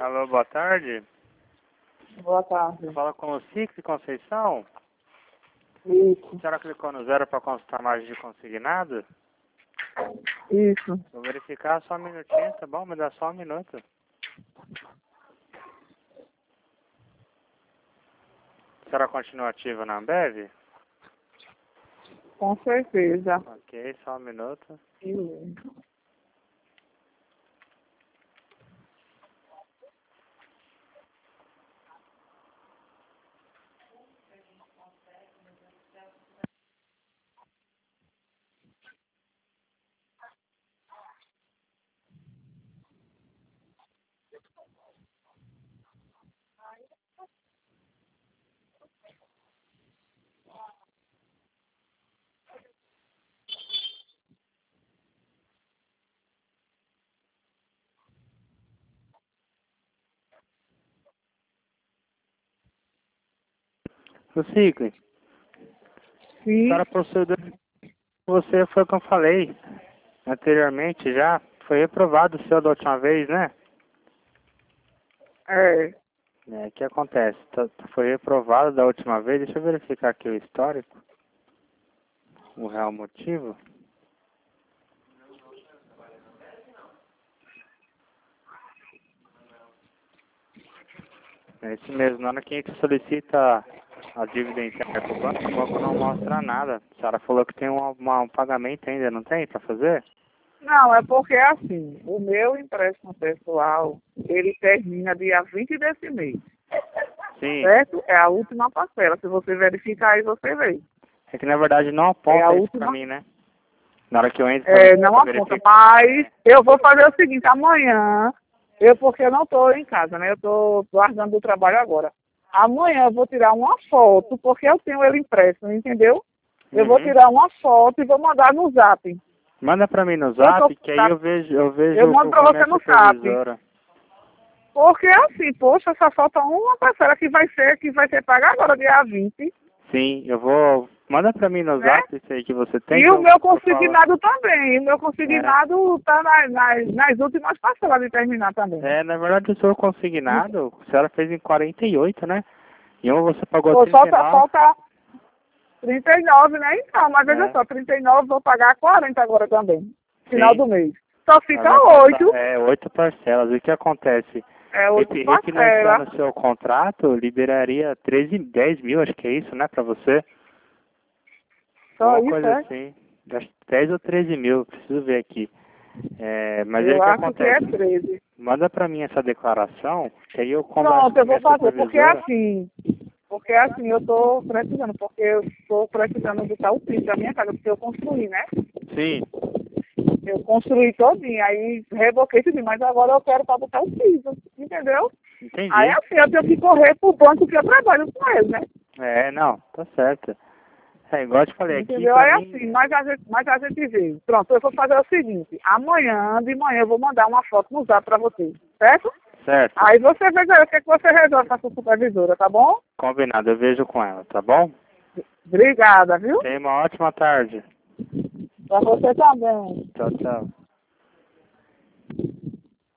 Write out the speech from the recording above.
Alô, boa tarde. Boa tarde. Fala com o Ciclo Conceição. Isso, A senhora clicou no 0 para consultar margem de consignado? isso. Vou verificar só um minutinho, tá bom? Me dá só um minuto. A senhora continua ativa na Ambev? Com certeza. Ok, só um minuto. Isso. O Ciclo, a Sim, senhora procedeu. Você foi o que eu falei anteriormente já. Foi reprovado o seu da última vez, né? é. O que acontece? Foi reprovado da última vez. Deixa eu verificar aqui o histórico. O real motivo. É isso mesmo. Na hora que a gente solicita a dívida interna para o banco não mostra nada. A senhora falou que tem um pagamento ainda, não tem, para fazer? Não, é porque assim, o meu empréstimo pessoal, ele termina dia 20 desse mês, Sim. certo? É a última parcela. Se você verificar aí, você vê. É que na verdade não É a aponta isso última. para mim, né? Na hora que eu entro Não pra aponta, verificar. mas eu vou fazer o seguinte, amanhã, porque eu não estou em casa, né? Eu estou largando do trabalho agora. Amanhã eu vou tirar uma foto, porque eu tenho ele impresso, entendeu? Eu vou Uhum. tirar uma foto e vou mandar no zap. Manda para mim no Eu, tô, zap, que aí eu eu vejo mando com para a você minha no zap. supervisora. Porque assim, poxa, só falta uma parcela que vai ser paga agora, dia 20, Sim, eu vou. Manda para mim no né? zap isso aí que você tem, E que o meu eu falo. consignado também. O meu É. consignado está nas últimas parcelas de terminar também. Na verdade o seu consignado, a senhora fez em 48, né? E um você pagou Pô, 39. falta 39, né? Então, mas veja É. só, 39 vou pagar 40 agora também, final Sim. do mês. Só Ela fica vai passar. 8, 8 parcelas. E o que acontece? é 8 Refinanciando parcelas. o seu contrato, liberaria 10 mil, acho que é isso, né, pra você? Só Alguma isso, coisa é? assim. Acho que 10 ou 13 mil, preciso ver aqui. Mas aí o Eu que acho que é acontece? 13. Manda pra mim essa declaração, que aí eu converso Pronto, com a eu vou minha fazer, supervisora. porque assim, eu estou precisando, porque eu estou precisando botar o piso da minha casa, porque eu construí, né? Sim, Eu construí todinho, aí reboquei tudo, mas agora eu quero para botar o piso, entendeu? Aí entendi. assim, eu tenho que correr pro banco que eu trabalho com ele, né? Não, tá certo. Igual eu te falei, aqui Entendeu? pra Aí mim. assim, mas a gente vê. Pronto, eu vou fazer o seguinte, amanhã, de manhã, eu vou mandar uma foto no zap pra você, certo? Certo, Aí você vê aí o que, é que você resolve com a sua supervisora, tá bom? combinado, eu vejo com ela, tá bom? Obrigada, viu? Tenha uma ótima tarde. Pra você também. Tchau, tchau.